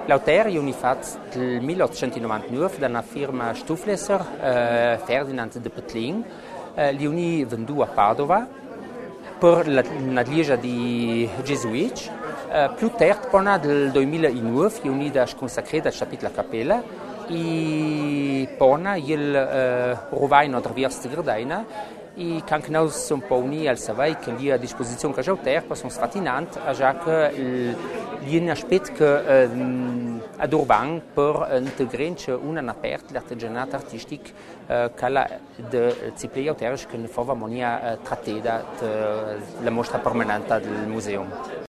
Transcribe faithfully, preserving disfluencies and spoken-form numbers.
L'auteur è fatto nel milleottocentonovantanove da una firma Stuflesser, eh, Ferdinand de Petling, eh, li venduto a Padova per la, una chiesa di gesuiti. Uh, più tardi, nel duemilanove, è unita consacrata al capitolo della cappella e poi il uh, rovai attraverso la Gardena e che noi siamo un po' uniti al Savai che lì a disposizione che c'è per sono sfatinanti a già che lì è un aspetto che uh, ad Urban per integrare una aperta l'artigianato artistico uh, che la disciplina auterica che ne fa monia uh, trattata la mostra permanente del museo.